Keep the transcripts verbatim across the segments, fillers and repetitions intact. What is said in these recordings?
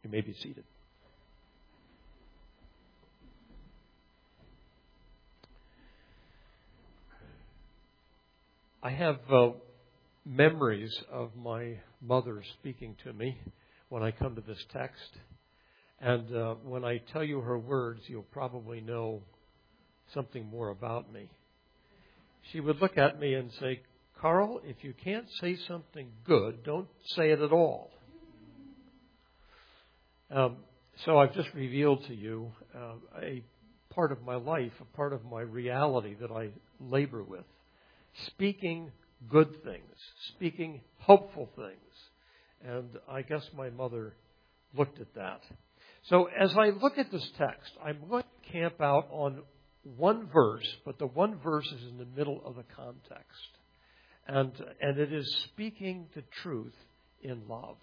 You may be seated. I have uh, memories of my mother speaking to me when I come to this text. And uh, when I tell you her words, you'll probably know something more about me. She would look at me and say, Carl, if you can't say something good, don't say it at all. Um, so I've just revealed to you uh, a part of my life, a part of my reality that I labor with. Speaking good things, speaking hopeful things. And I guess my mother looked at that. So as I look at this text, I'm going to camp out on one verse, but the one verse is in the middle of the context. And, and it is speaking the truth in love.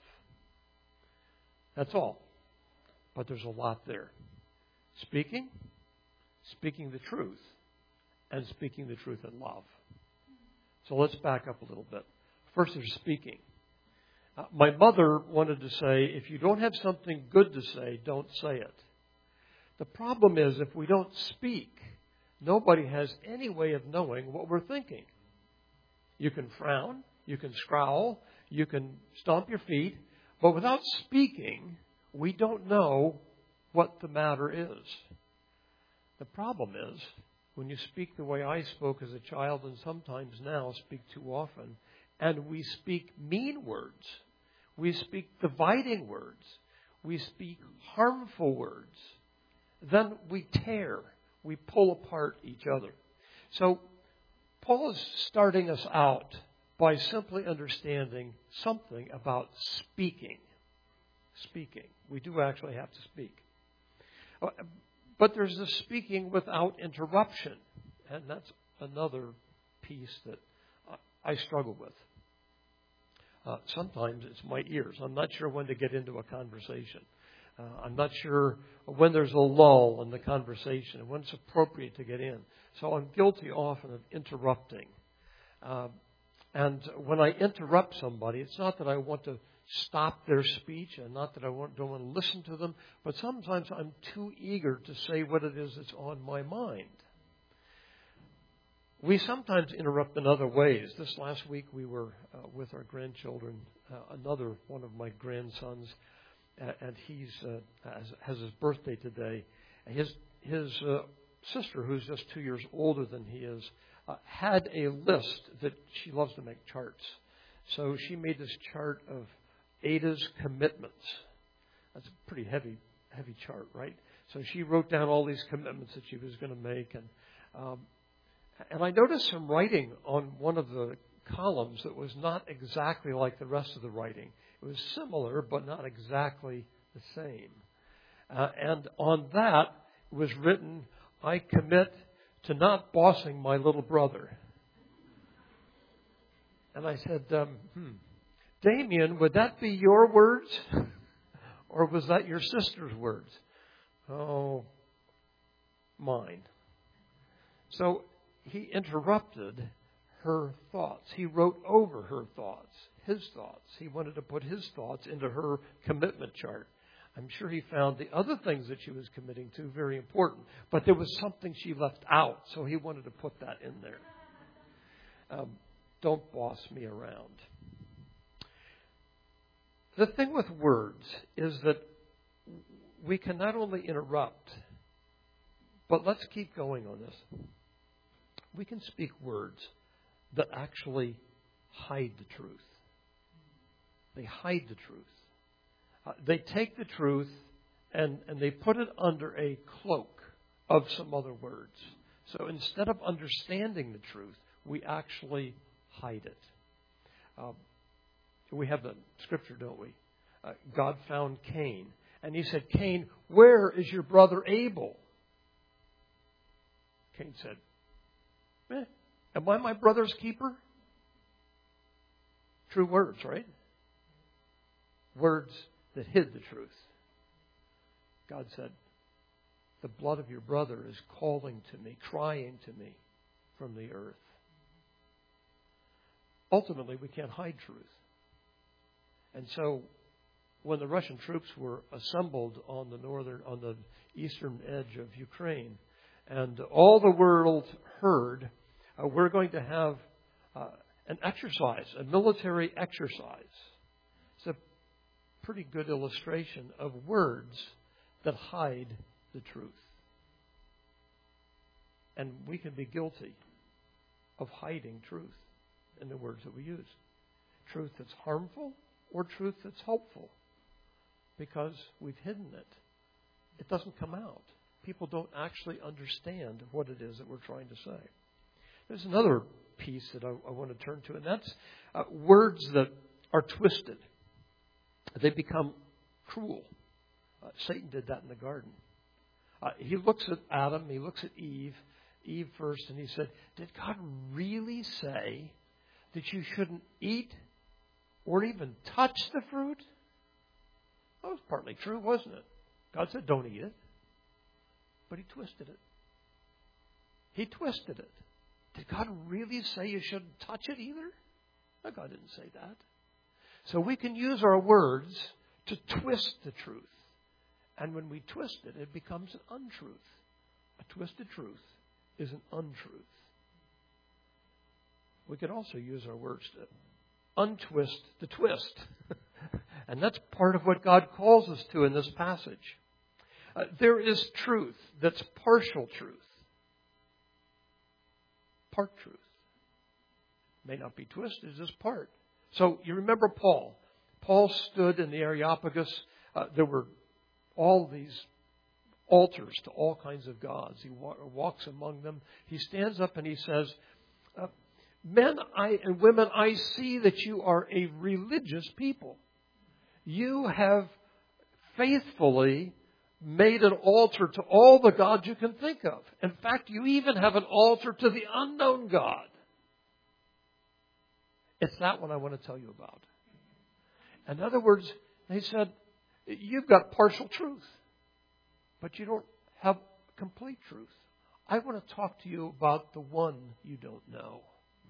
That's all. But there's a lot there. Speaking, speaking the truth, and speaking the truth in love. So let's back up a little bit. First, there's speaking. Uh, my mother wanted to say, if you don't have something good to say, don't say it. The problem is, if we don't speak, nobody has any way of knowing what we're thinking. You can frown, you can scowl, you can stomp your feet, but without speaking, we don't know what the matter is. The problem is, when you speak the way I spoke as a child and sometimes now speak too often, and we speak mean words, we speak dividing words, we speak harmful words, then we tear, we pull apart each other. So Paul is starting us out by simply understanding something about speaking. Speaking. We do actually have to speak. But there's the speaking without interruption. And that's another piece that I struggle with. Uh, sometimes it's my ears. I'm not sure when to get into a conversation. Uh, I'm not sure when there's a lull in the conversation and when it's appropriate to get in. So I'm guilty often of interrupting. Uh, and when I interrupt somebody, it's not that I want to stop their speech and not that I want, don't want to listen to them, but sometimes I'm too eager to say what it is that's on my mind. We sometimes interrupt in other ways. This last week we were uh, with our grandchildren, uh, another one of my grandsons, uh, and he's uh, has, has his birthday today. His his uh, sister, who's just two years older than he is, uh, had a list that she loves to make charts. So she made this chart of Ada's commitments. That's a pretty heavy, heavy chart, right? So she wrote down all these commitments that she was going to make, and um, and I noticed some writing on one of the columns that was not exactly like the rest of the writing. It was similar, but not exactly the same. Uh, and on that was written, "I commit to not bossing my little brother." And I said, um, "Hmm." Damien, would that be your words? Or was that your sister's words? Oh, mine. So he interrupted her thoughts. He wrote over her thoughts, his thoughts. He wanted to put his thoughts into her commitment chart. I'm sure he found the other things that she was committing to very important, but there was something she left out, so he wanted to put that in there. Um, don't boss me around. The thing with words is that we can not only interrupt, but let's keep going on this. We can speak words that actually hide the truth. They hide the truth. Uh, they take the truth and, and they put it under a cloak of some other words. So instead of understanding the truth, we actually hide it. Um, We have the scripture, don't we? Uh, God found Cain. And he said, "Cain, where is your brother Abel?" Cain said, eh, "Am I my brother's keeper?" True words, right? Words that hid the truth. God said, "The blood of your brother is calling to me, crying to me from the earth." Ultimately, we can't hide truth. And so when the Russian troops were assembled on the northern, on the eastern edge of Ukraine, and all the world heard, uh, we're going to have uh, an exercise, a military exercise. It's a pretty good illustration of words that hide the truth. And we can be guilty of hiding truth in the words that we use. Truth that's harmful or truth that's helpful. Because we've hidden it. It doesn't come out. People don't actually understand what it is that we're trying to say. There's another piece that I, I want to turn to, and that's uh, words that are twisted. They become cruel. Uh, Satan did that in the garden. Uh, he looks at Adam, he looks at Eve, Eve first, and he said, did God really say that you shouldn't eat or even touch the fruit? That was partly true, wasn't it? God said, don't eat it. But he twisted it. He twisted it. Did God really say you shouldn't touch it either? No, God didn't say that. So we can use our words to twist the truth. And when we twist it, it becomes an untruth. A twisted truth is an untruth. We could also use our words to untwist the twist. And that's part of what God calls us to in this passage. Uh, there is truth that's partial truth. Part truth. May not be twisted, it's just part. So you remember Paul. Paul stood in the Areopagus. Uh, there were all these altars to all kinds of gods. He wa- walks among them. He stands up and he says, uh, men I, and women, I see that you are a religious people. You have faithfully made an altar to all the gods you can think of. In fact, you even have an altar to the unknown God. It's that one I want to tell you about. In other words, they said, you've got partial truth, but you don't have complete truth. I want to talk to you about the one you don't know.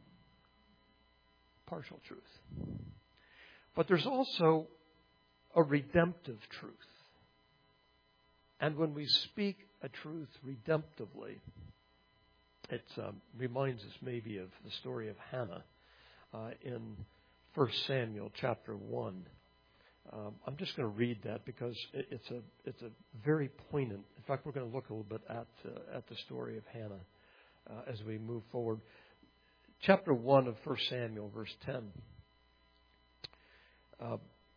Partial truth. But there's also a redemptive truth. And when we speak a truth redemptively, it um, reminds us maybe of the story of Hannah uh, in First Samuel chapter one. Um, I'm just going to read that because it, it's a it's a very poignant. In fact, we're going to look a little bit at uh, at the story of Hannah uh, as we move forward. Chapter one of First Samuel, verse ten. Uh,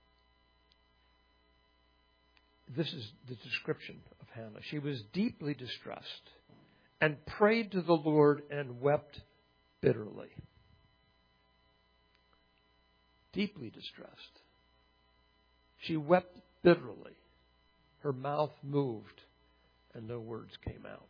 This is the description of Hannah. She was deeply distressed and prayed to the Lord and wept bitterly. Deeply distressed. She wept bitterly. Her mouth moved and no words came out.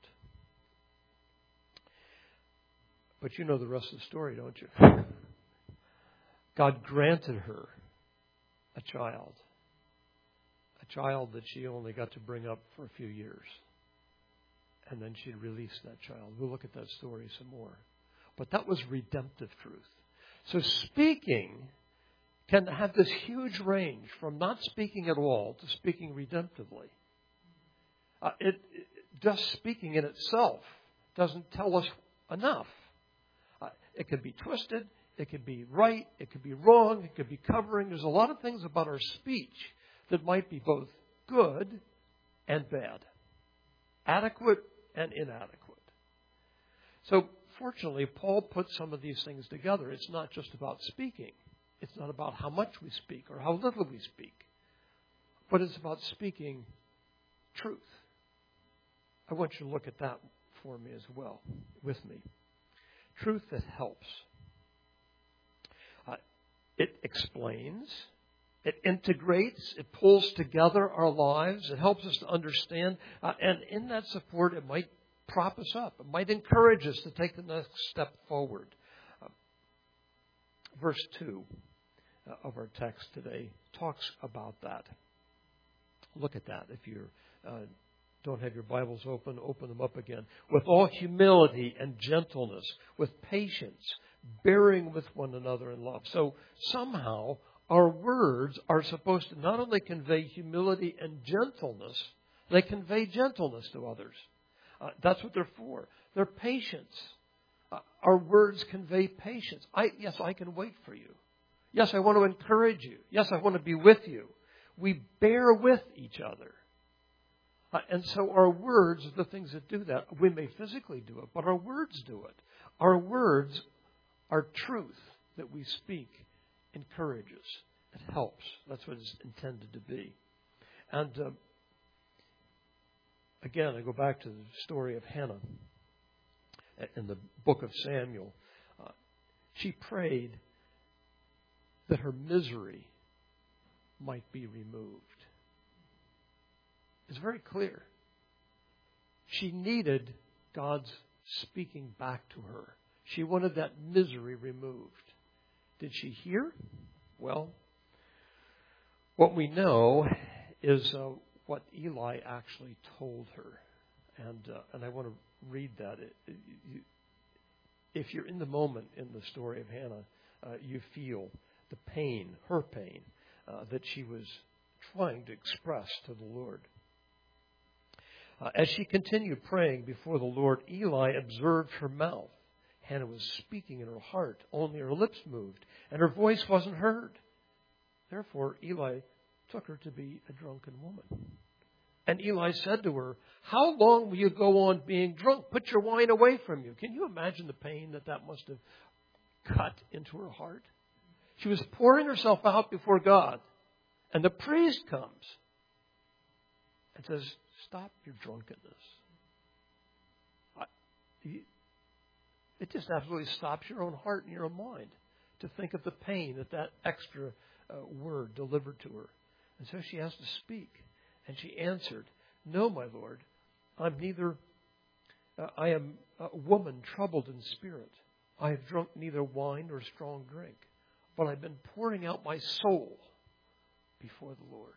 But you know the rest of the story, don't you? God granted her a child. A child that she only got to bring up for a few years. And then she released that child. We'll look at that story some more. But that was redemptive truth. So speaking can have this huge range from not speaking at all to speaking redemptively. Uh, it, it just speaking in itself doesn't tell us enough. Uh, it can be twisted. It can be right. It can be wrong. It could be covering. There's a lot of things about our speech that might be both good and bad, adequate and inadequate. So, fortunately, Paul put some of these things together. It's not just about speaking. It's not about how much we speak or how little we speak. But it's about speaking truth. I want you to look at that for me as well, with me. Truth that helps. Uh, it explains. It integrates, it pulls together our lives, it helps us to understand, uh, and in that support it might prop us up, it might encourage us to take the next step forward. Uh, verse two uh, of our text today talks about that. Look at that. If you uh, don't have your Bibles open, open them up again. With all humility and gentleness, with patience, bearing with one another in love. So somehow our words are supposed to not only convey humility and gentleness, they convey gentleness to others. Uh, that's what they're for. They're patience. Uh, our words convey patience. I, yes, I can wait for you. Yes, I want to encourage you. Yes, I want to be with you. We bear with each other. Uh, and so our words are the things that do that. We may physically do it, but our words do it. Our words are truth that we speak encourages. It helps. That's what it's intended to be. And uh, again, I go back to the story of Hannah in the book of Samuel. Uh, she prayed that her misery might be removed. It's very clear. She needed God's speaking back to her. She wanted that misery removed. Did she hear? Well, what we know is uh, what Eli actually told her. And uh, and I want to read that. It, it, you, if you're in the moment in the story of Hannah, uh, you feel the pain, her pain, uh, that she was trying to express to the Lord. Uh, as she continued praying before the Lord, Eli observed her mouth. Hannah was speaking in her heart. Only her lips moved, and her voice wasn't heard. Therefore, Eli took her to be a drunken woman. And Eli said to her, "How long will you go on being drunk? Put your wine away from you." Can you imagine the pain that that must have cut into her heart? She was pouring herself out before God. And the priest comes and says, "Stop your drunkenness." I, it just absolutely stops your own heart and your own mind to think of the pain that that extra uh, word delivered to her. And so she has to speak. And she answered, "No, my Lord, I'm neither, uh, I am a woman troubled in spirit. I have drunk neither wine nor strong drink, but I've been pouring out my soul before the Lord."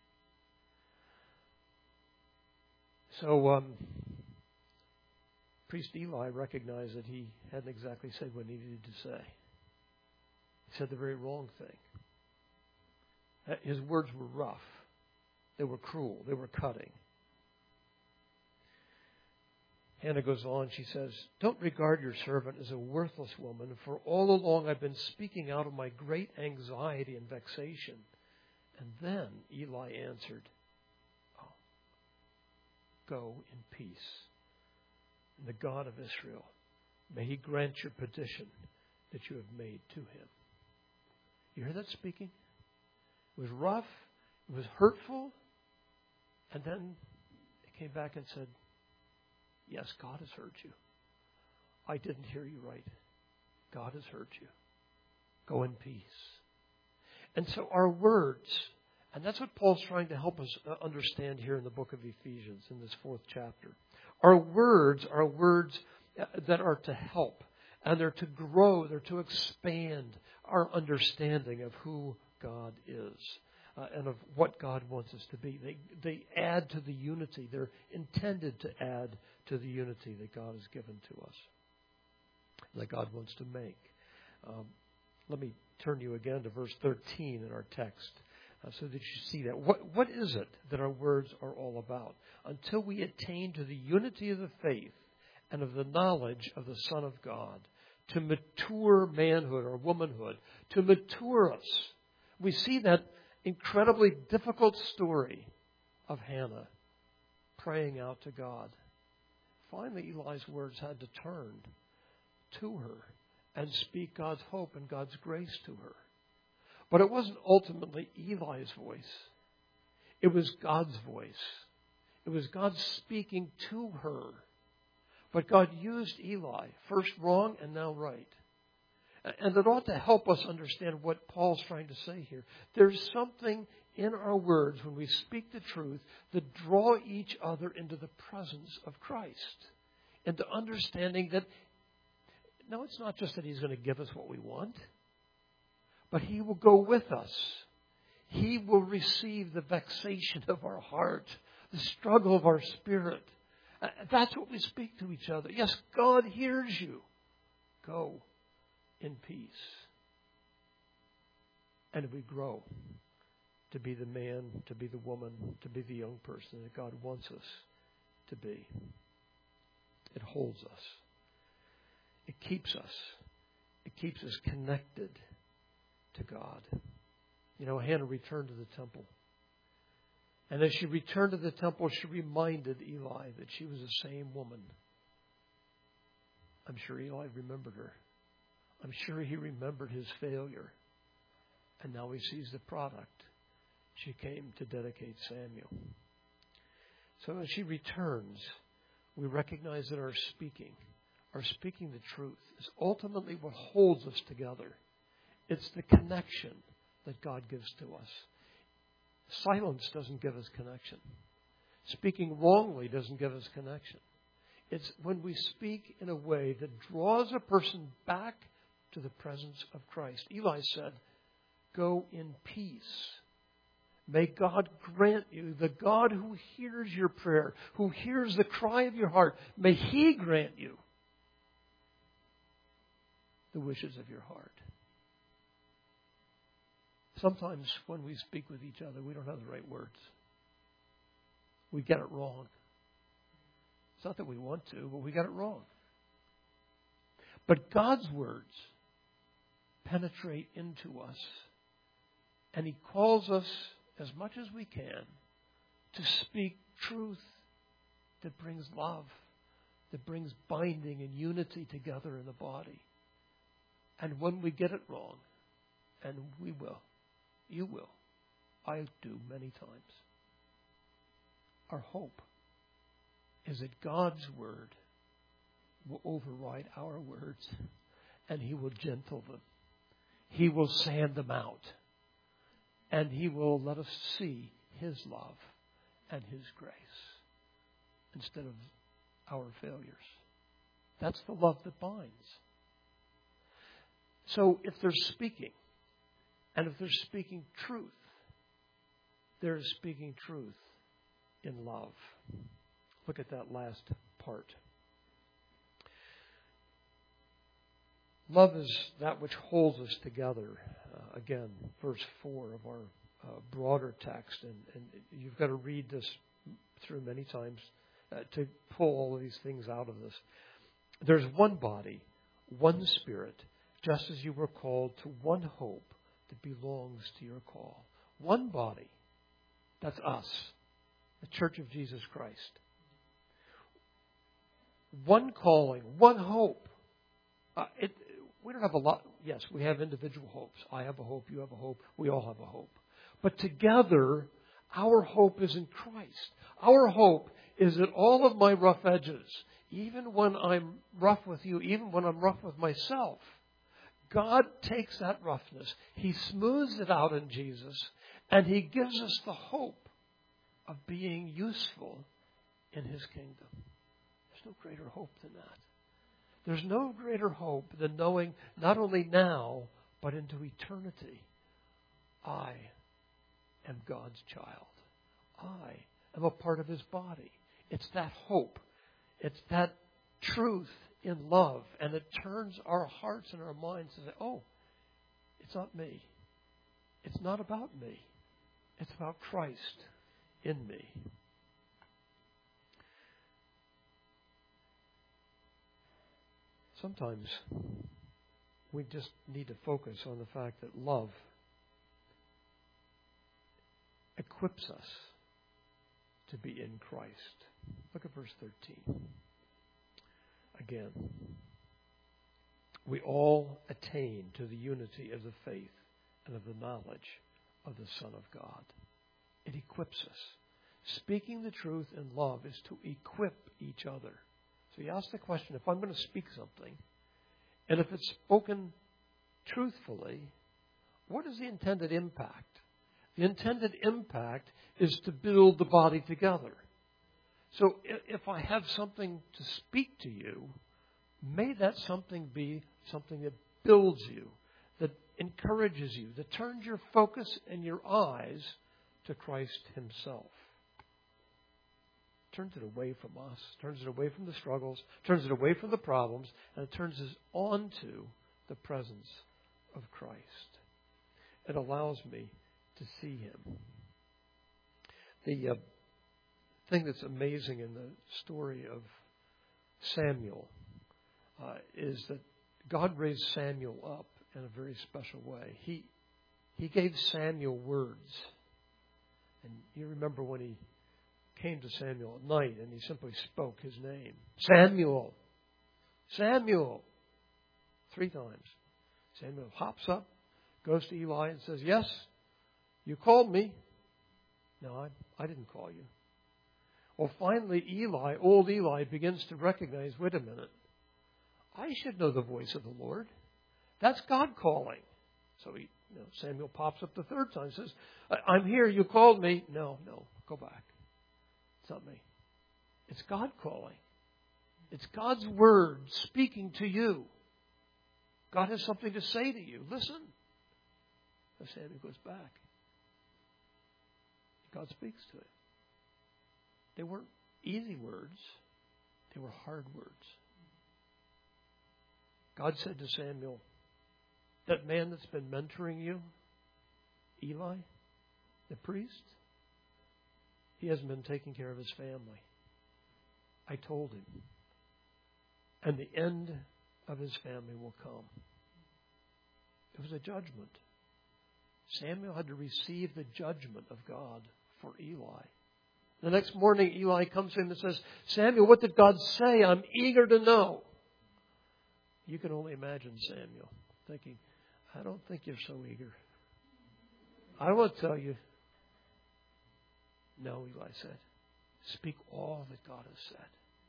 So, um, Priest Eli recognized that he hadn't exactly said what he needed to say. He said the very wrong thing. His words were rough. They were cruel. They were cutting. Hannah goes on. She says, "Don't regard your servant as a worthless woman, for all along I've been speaking out of my great anxiety and vexation." And then Eli answered, "Oh, go in peace. And the God of Israel, may He grant your petition that you have made to Him." You hear that speaking? It was rough. It was hurtful. And then it came back and said, "Yes, God has heard you. I didn't hear you right. God has heard you. Go in peace." And so our words, and that's what Paul's trying to help us understand here in the book of Ephesians, in this fourth chapter. Our words are words that are to help, and they're to grow, they're to expand our understanding of who God is. Uh, and of what God wants us to be. They they add to the unity. They're intended to add to the unity that God has given to us, that God wants to make. Um, let me turn you again to verse thirteen in our text uh, so that you see that. What What is it that our words are all about? Until we attain to the unity of the faith and of the knowledge of the Son of God, to mature manhood or womanhood, to mature us. We see that incredibly difficult story of Hannah praying out to God. Finally, Eli's words had to turn to her and speak God's hope and God's grace to her. But it wasn't ultimately Eli's voice. It was God's voice. It was God speaking to her. But God used Eli, first wrong and now right. And it ought to help us understand what Paul's trying to say here. There's something in our words when we speak the truth that draw each other into the presence of Christ. Into understanding that, no, it's not just that He's going to give us what we want, but He will go with us. He will receive the vexation of our heart, the struggle of our spirit. That's what we speak to each other. Yes, God hears you. Go in peace. and we grow to be the man, to be the woman, to be the young person that God wants us to be. It holds us. It keeps us. It keeps us connected to God. You know, Hannah returned to the temple. And as she returned to the temple, she reminded Eli that she was the same woman. I'm sure Eli remembered her. I'm sure he remembered his failure. And now he sees the product. She came to dedicate Samuel. So as she returns, we recognize that our speaking, our speaking the truth, is ultimately what holds us together. It's the connection that God gives to us. Silence doesn't give us connection. Speaking wrongly doesn't give us connection. It's when we speak in a way that draws a person back to the presence of Christ. Eli said, "Go in peace. May God grant you, the God who hears your prayer, who hears the cry of your heart, may He grant you the wishes of your heart." Sometimes when we speak with each other, we don't have the right words. We get it wrong. It's not that we want to, but we get it wrong. But God's words penetrate into us, and He calls us as much as we can to speak truth that brings love, that brings binding and unity together in the body. And when we get it wrong, and we will, you will, I do many times, our hope is that God's word will override our words, and He will gentle them. He will sand them out. And He will let us see His love and His grace instead of our failures. That's the love that binds. So if they're speaking, and if they're speaking truth, they're speaking truth in love. Look at that last part. Love is that which holds us together. Uh, again, verse four of our uh, broader text. And, and you've got to read this through many times uh, to pull all of these things out of this. There's one body, one Spirit, just as you were called to one hope that belongs to your call. One body. That's us, the Church of Jesus Christ. One calling, one hope. Uh, it, we don't have a lot. Yes, we have individual hopes. I have a hope. You have a hope. We all have a hope. But together, our hope is in Christ. Our hope is that all of my rough edges, even when I'm rough with you, even when I'm rough with myself, God takes that roughness. He smooths it out in Jesus, and He gives us the hope of being useful in His kingdom. There's no greater hope than that. There's no greater hope than knowing not only now, but into eternity, I am God's child. I am a part of His body. It's that hope. It's that truth in love. And it turns our hearts and our minds to say, oh, it's not me. It's not about me. It's about Christ in me. Sometimes we just need to focus on the fact that love equips us to be in Christ. Look at verse thirteen. Again, we all attain to the unity of the faith and of the knowledge of the Son of God. It equips us. Speaking the truth in love is to equip each other. So you ask the question, if I'm going to speak something, and if it's spoken truthfully, what is the intended impact? The intended impact is to build the body together. So if I have something to speak to you, may that something be something that builds you, that encourages you, that turns your focus and your eyes to Christ Himself. Turns it away from us, turns it away from the struggles, turns it away from the problems, and it turns us onto the presence of Christ. it allows me to see Him. The uh, thing that's amazing in the story of Samuel uh, is that God raised Samuel up in a very special way. He He gave Samuel words. And you remember when he came to Samuel at night and he simply spoke his name. Samuel! Samuel! Three times. Samuel hops up, goes to Eli and says, yes, you called me. No, I, I didn't call you. Well, finally, Eli, old Eli, begins to recognize, wait a minute, I should know the voice of the Lord. That's God calling. So he, you know, Samuel pops up the third time and says, I'm here, you called me. No, no, go back. It's not me. It's God calling. It's God's word speaking to you. God has something to say to you. Listen. So Samuel goes back. God speaks to him. They weren't easy words. They were hard words. God said to Samuel, that man that's been mentoring you, Eli, the priest, he hasn't been taking care of his family. I told him. And the end of his family will come. It was a judgment. Samuel had to receive the judgment of God for Eli. The next morning, Eli comes to him and says, Samuel, what did God say? I'm eager to know. You can only imagine Samuel thinking, I don't think you're so eager. I want to tell you. No, Eli said, speak all that God has said.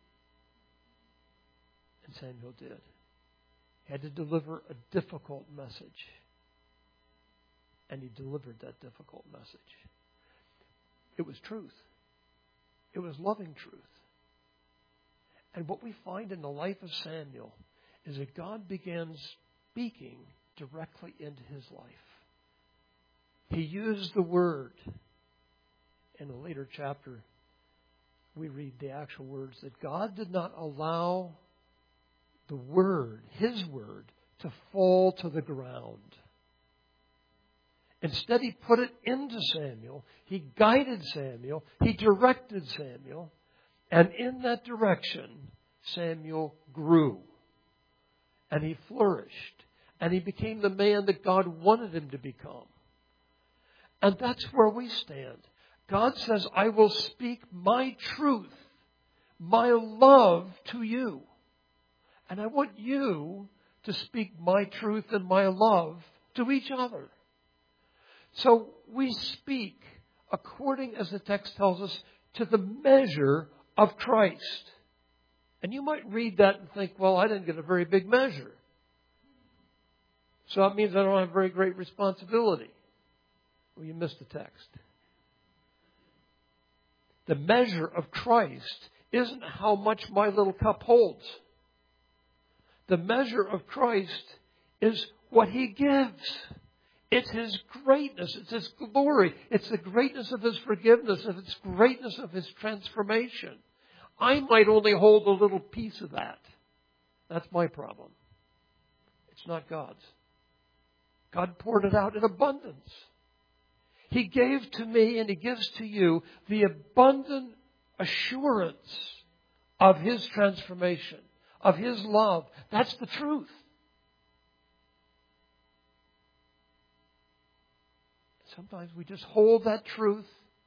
And Samuel did. He had to deliver a difficult message. And he delivered that difficult message. It was truth. It was loving truth. And what we find in the life of Samuel is that God began speaking directly into his life. He used the word. In a later chapter, we read the actual words that God did not allow the word, his word, to fall to the ground. Instead, he put it into Samuel. He guided Samuel. He directed Samuel. And in that direction, Samuel grew. And he flourished. And he became the man that God wanted him to become. And that's where we stand. God says, I will speak my truth, my love to you. And I want you to speak my truth and my love to each other. So we speak according, as the text tells us, to the measure of Christ. And you might read that and think, well, I didn't get a very big measure. So that means I don't have very great responsibility. Well, you missed the text. The measure of Christ isn't how much my little cup holds. The measure of Christ is what He gives. It's His greatness. It's His glory. It's the greatness of His forgiveness. It's the greatness of His transformation. I might only hold a little piece of that. That's my problem. It's not God's. God poured it out in abundance. He gave to me and He gives to you the abundant assurance of His transformation, of His love. That's the truth. Sometimes we just hold that truth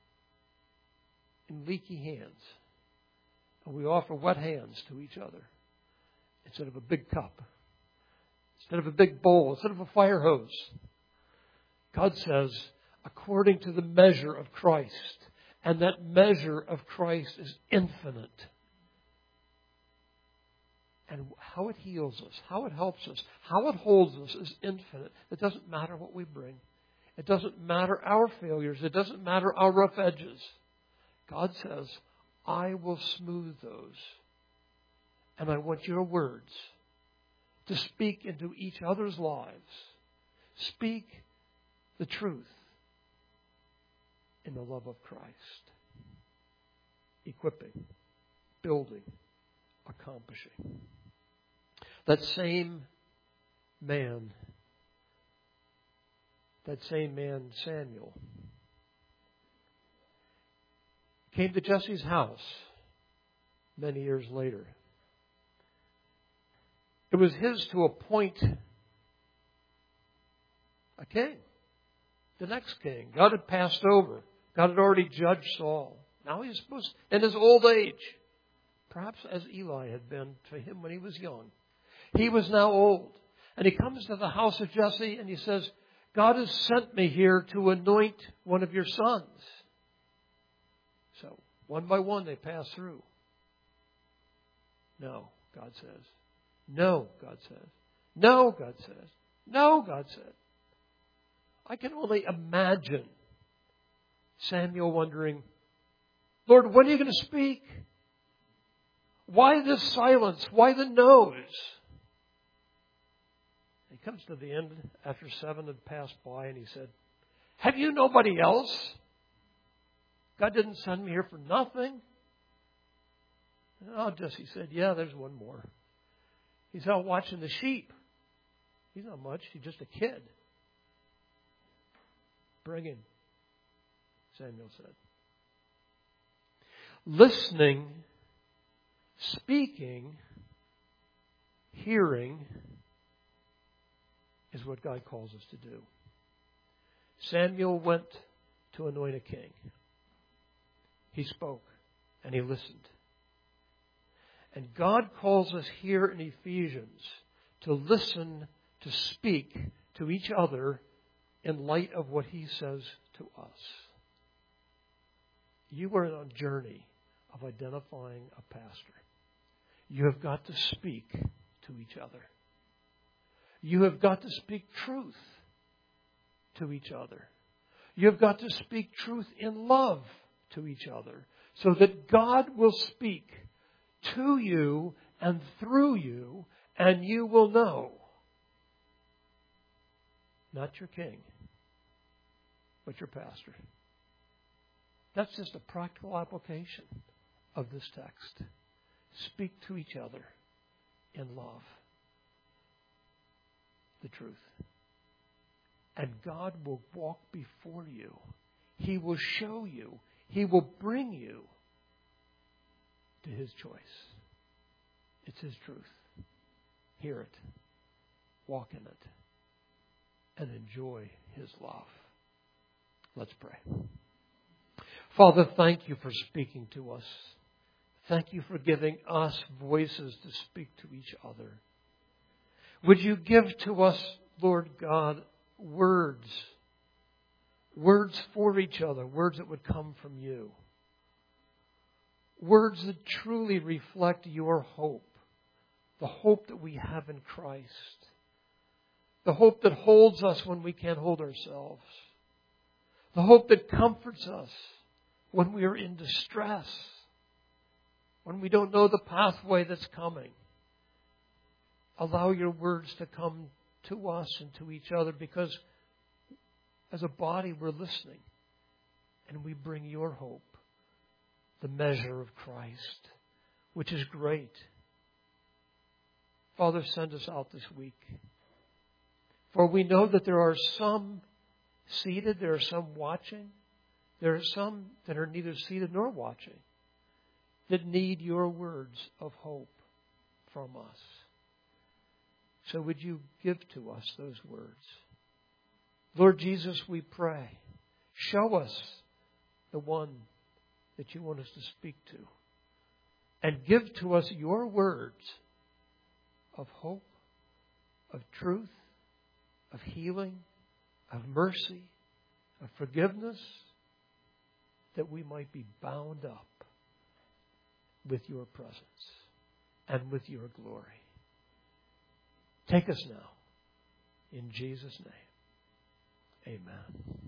in leaky hands. And we offer wet hands to each other instead of a big cup, instead of a big bowl, instead of a fire hose. God says, according to the measure of Christ. And that measure of Christ is infinite. And how it heals us, how it helps us, how it holds us is infinite. It doesn't matter what we bring. It doesn't matter our failures. It doesn't matter our rough edges. God says, I will smooth those. And I want your words to speak into each other's lives. Speak the truth in the love of Christ. Equipping, building, accomplishing. That same man that same man Samuel came to Jesse's house many years later. It was his to appoint a king, the next king. God had passed over. God had already judged Saul. Now he was supposed, in his old age, perhaps as Eli had been to him when he was young. He was now old. And he comes to the house of Jesse and he says, God has sent me here to anoint one of your sons. So, one by one they pass through. No, God says. No, God says. No, God says. No, God said. I can only imagine Samuel wondering, Lord, when are you going to speak? Why this silence? Why the no's? He comes to the end after seven had passed by and he said, have you nobody else? God didn't send me here for nothing. Oh, Jesse said, yeah, there's one more. He's out watching the sheep. He's not much. He's just a kid. Bring him, Samuel said. Listening, speaking, hearing is what God calls us to do. Samuel went to anoint a king. He spoke and he listened. And God calls us here in Ephesians to listen, to speak to each other in light of what He says to us. You are on a journey of identifying a pastor. You have got to speak to each other. You have got to speak truth to each other. You have got to speak truth in love to each other so that God will speak to you and through you, and you will know. Not your king, but your pastor. That's just a practical application of this text. Speak to each other in love. The truth. And God will walk before you. He will show you. He will bring you to His choice. It's His truth. Hear it. Walk in it. And enjoy His love. Let's pray. Father, thank you for speaking to us. Thank you for giving us voices to speak to each other. Would you give to us, Lord God, words, words for each other, words that would come from you, words that truly reflect your hope, the hope that we have in Christ, the hope that holds us when we can't hold ourselves, the hope that comforts us when we are in distress, when we don't know the pathway that's coming. Allow your words to come to us and to each other, because as a body we're listening and we bring your hope, the measure of Christ, which is great. Father, send us out this week. For we know that there are some seated, there are some watching, there are some that are neither seated nor watching, that need your words of hope from us. So would you give to us those words? Lord Jesus, we pray, show us the one that you want us to speak to. And give to us your words of hope, of truth, of healing, of mercy, of forgiveness, that we might be bound up with your presence and with your glory. Take us now. In Jesus' name, amen.